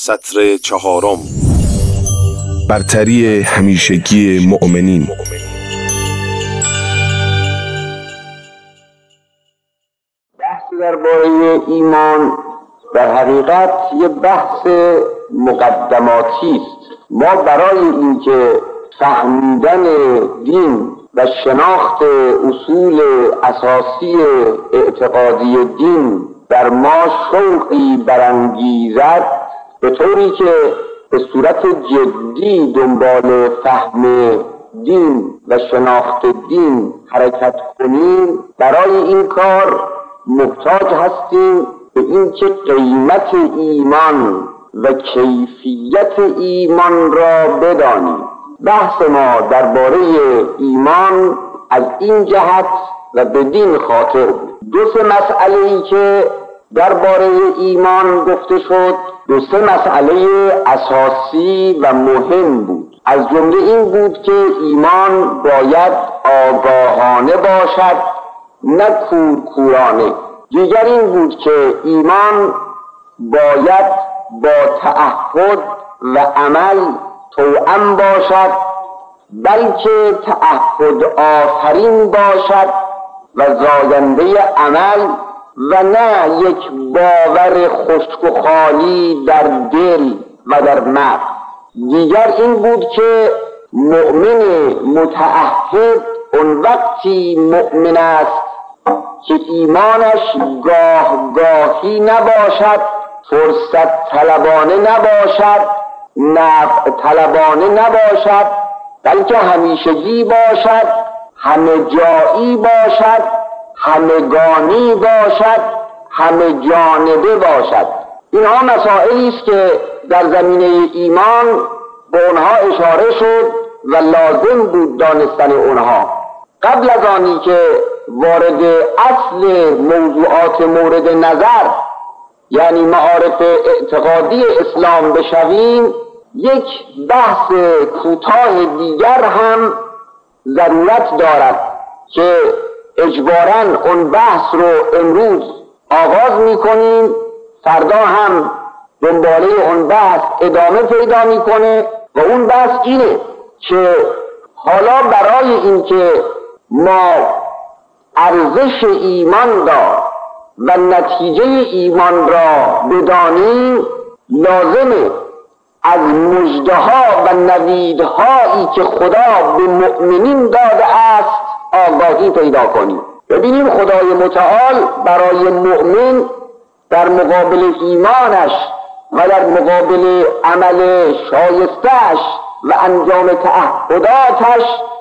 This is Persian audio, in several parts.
سطر 4. برتری همیشگی مؤمنین. بحث درباره ایمان در حقیقت یه بحث مقدماتی است. ما برای اینکه فهمیدن دین و شناخت اصول اساسی اعتقادی دین در ما شوقی برانگیزد، به طوری که به صورت جدی دنبال فهم دین و شناخت دین حرکت کنیم، برای این کار محتاج هستیم به اینکه قیمت ایمان و کیفیت ایمان را بدانیم. بحث ما درباره ایمان از این جهت و بدین خاطر بود. دو مسئله‌ای که درباره ایمان گفته شد، دو مسئله اساسی و مهم بود. از جمله این بود که ایمان باید آگاهانه باشد، نه کورکورانه. دیگر این بود که ایمان باید با تعهد و عمل توأم باشد، بلکه تعهد آفرین باشد و زاینده عمل و نه یک باور خشک و خالی در دل و در مغز. دیگر این بود که مؤمن متعهد اون وقتی مؤمن است که ایمانش گاهی نباشد، فرصت طلبانه نباشد، نفع طلبانه نباشد، بلکه همیشگی باشد، همه جایی باشد، همگانی باشد، همه جانبه باشد. اینها مسائلی است که در زمینه ایمان به اونها اشاره شد و لازم بود دانستن اونها. قبل از آنی که وارد اصل موضوعات مورد نظر یعنی معارف اعتقادی اسلام بشویم، یک بحث کوتاه دیگر هم ضرورت دارد که اجباراً اون بحث رو امروز آغاز میکنیم، فردا هم دنباله اون بحث ادامه پیدا میکنه و اون بحث اینه که حالا برای اینکه ما ارزش ایمان را و نتیجه ایمان را بدانیم، لازمه از مژده‌ها و نویدهایی که خدا به مؤمنین داده است آگاهی پیدا کنیم. ببینیم خدای متعال برای مؤمن در مقابل ایمانش و در مقابل عمل شایسته‌اش و انجام تعهداتش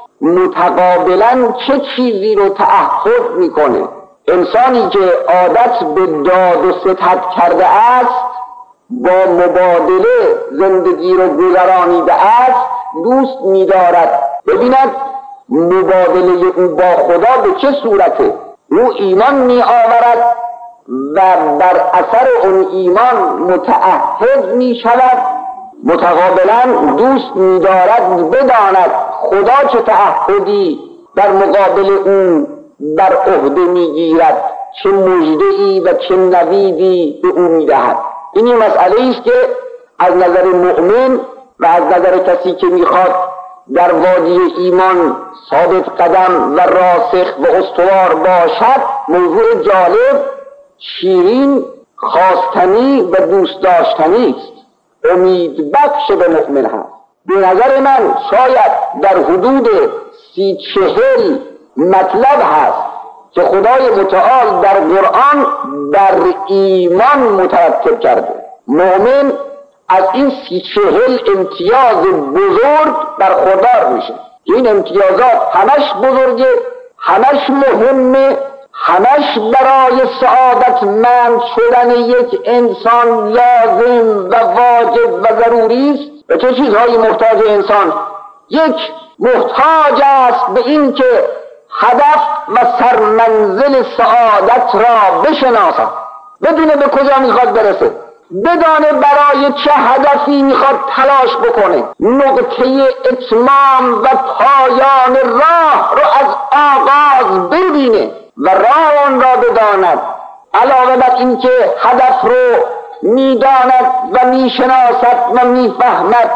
متقابلا چه چیزی رو تعهد میکنه. انسانی که عادت به داد و ستد کرده است، با مبادله زندگی رو گذرانیده است، دوست می‌دارد ببیند مبادله او با خدا به چه صورته. او ایمان می‌آورد و بر اثر اون ایمان متعهد می‌شود، متقابلا دوست می‌دارد بداند خدا چه تعهدی در مقابل او بر عهده می‌گیرد، چه مژده‌ای و چه نویدی به او می‌دهد. این مسئله است که از نظر مؤمن و از نظر کسی که میخواد در وادی ایمان ثابت قدم و راسخ و استوار باشد، موضوع جالب، شیرین، خواستنی و دوست داشتنی است. امید بخش به مؤمن هست. به نظر من شاید در حدود 30-40 مطلب هست که خدای متعال در قرآن بر ایمان مترتب کرده. مؤمن از این 30-40 امتیاز بزرگ برخوردار میشه. این امتیازات همش بزرگه، همش مهمه، همش برای سعادتمند شدن یک انسان لازم و واجب و ضروری است. به چه چیزهایی محتاج انسان؟ یک، محتاج است به این که هدف و سرمنزل سعادت را بشناسد، بدونه به کجا میخواد برسه، بدانه برای چه هدفی میخواد تلاش بکنه، نقطه اتمام و پایان راه رو از آغاز ببینه و راه آن را بداند. علاوه بر این که هدف رو میداند و میشناسد و میفهمد،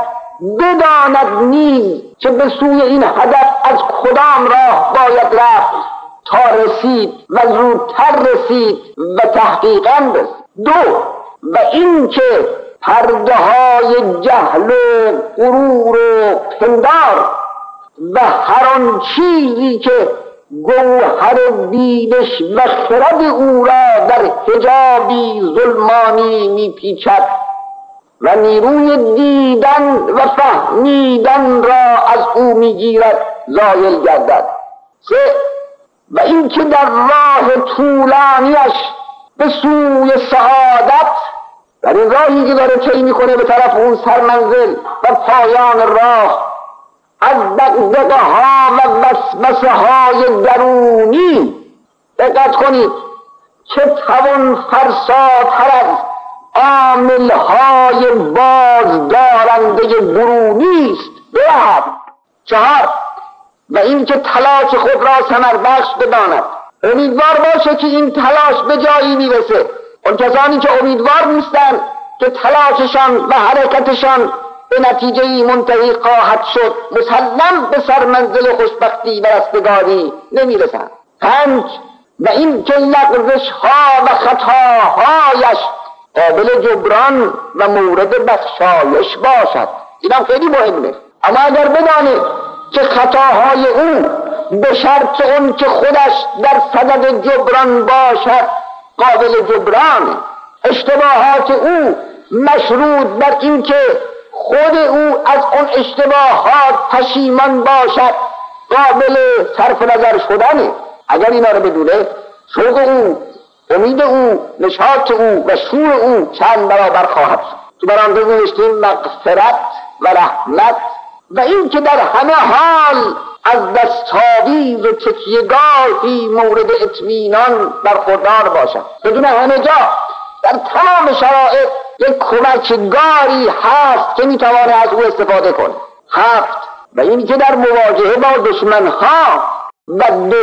بداند نیز که به سوی این هدف از کدام راه باید رفت تا رسید و زودتر رسید و تحقیقاً رسید. دو، و این که پرده های جهل و غرور و پندار و هر آن چیزی که گوهر دیدش و خرد او را در حجابی ظلمانی میپیچد و نیروی دیدن و فهمیدن را از او میگیرد زایل گردد. سه، و این که در راه طولانیش به سوی سعادت، در این راهی که داره طی میکنه به طرف اون سرمنزل و پایان راه، از دغدغه ها و وسوسه های درونی، دقت کنید، که توان فرساتر از عامل های بازدارنده برونی است برهد. چهار، و این که تلاش خود را ثمر بخش بداند، امیدوار باشه که این تلاش به جایی میرسه. اون کسانی که امیدوار نیستن که تلاششان و حرکتشان به نتیجه منتهی خواهد شد، مسلم به سرمنزل خوشبختی و رستگاری نمیرسند. پنج، و این که لغزش ها و خطاهایش قابل جبران و مورد بخشایش باشد. اینم خیلی مهمه. اما اگر بدانید که خطاهای او به شرط اون که خودش در صدد جبران باشد قابل جبرانه، اشتباهات او مشروط بر این که خود او از اون اشتباهات پشیمان باشد قابل صرف نظر شدنه. اگر اینا رو بدونه، شوق او، امید او، نشاط او و شور او چند برابر خواهد شد. تو برانده نوشتیم مغفرت و رحمت و این که در همه حال از دستاویز و تکیه‌گاهی مورد اطمینان برخوردار باشد. بدون همه جا در تمام شرایط یک کمکگاری هست که میتوانه از او استفاده کنه. هفت، و این که در مواجهه با دشمنها و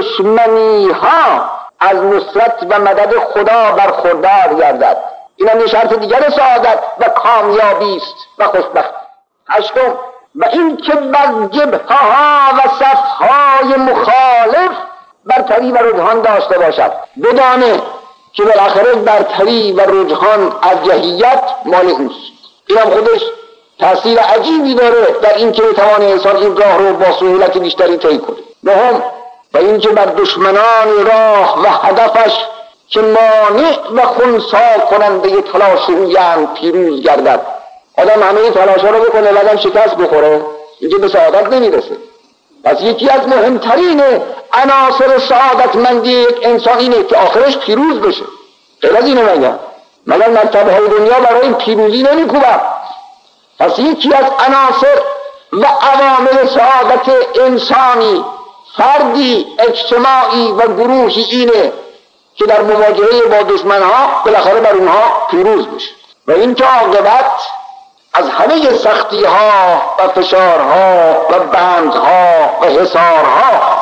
دشمنیها از نصرت و مدد خدا برخوردار گردد. این هم یه شرط دیگر سعادت و کامیابی است و خوشبختی. هشتم، و این که بر جبهه‌ها و صفهای مخالف برتری و رجحان داشته باشد. بدانه که بالاخره برتری و رجحان از جهیت مال اوست. این هم خودش تأثیر عجیبی داره در این که بتوانه انسان این راه رو با سهولت بیشتری طی کنه. نهم، و این که بر دشمنان راه و هدفش که مانع و خنثی کننده تلاش اویند پیروز گردد. آدم همه تلاشا رو بکنه بعدم شکست بخوره، اینجا به سعادت نمیرسه. پس یکی از مهمترین عناصر سعادتمندی یک انسان اینه که آخرش پیروز بشه. غیر از اینه مگر مرتبه‌های دنیا برای پیروزی نمی‌کوبند. پس یکی از عناصر و عوامل سعادت انسانی، فردی، اجتماعی و گروهی اینه که در مواجهه با دشمنها بالاخره بر اونها پیروز بشه و این که عاقبت از همه سختی ها و فشارها و بندها و حصارها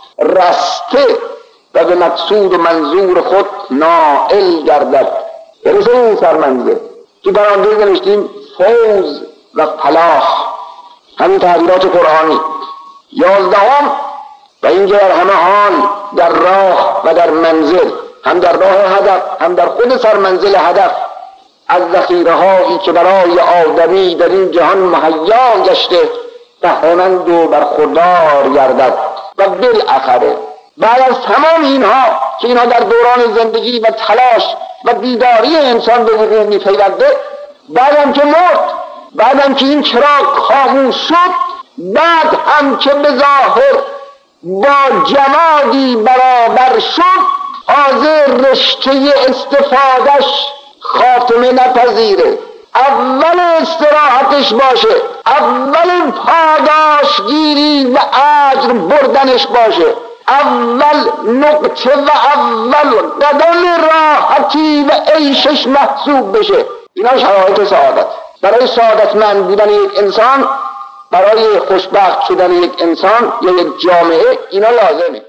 رسته و به مقصود و منظور خود نائل گردد. برسه این سرمنزل که در آن دیگه نوشتیم فوز و فلاح، همین تعبیرات قرآنی. 11 و اینکه در همه حال در راه و در منزل، هم در راه هدف هم در خود سرمنزل هدف، از ذخیره هایی که برای آدمی در این جهان مهیا گشته بهره‌مند و برخوردار گردد. و بالاخره بعد از تمام اینها که اینها در دوران زندگی و تلاش و بیداری انسان به وقوع می‌پیونده، بعدم که مرد، بعدم که این چراغ خاموش شد، بعد هم که به ظاهر با جمادی برابر شد، حاضر رشته استفادهش خاتمه نپذیره. اول استراحتش باشه، اول پاداشگیری و اجر بردنش باشه، اول نقطه و اول قدم راحتی و عیشش محسوب بشه. اینا شرایط سعادت. برای سعادتمند بودن یک انسان، برای خوشبخت شدن یک انسان یا یک جامعه، اینا لازمه.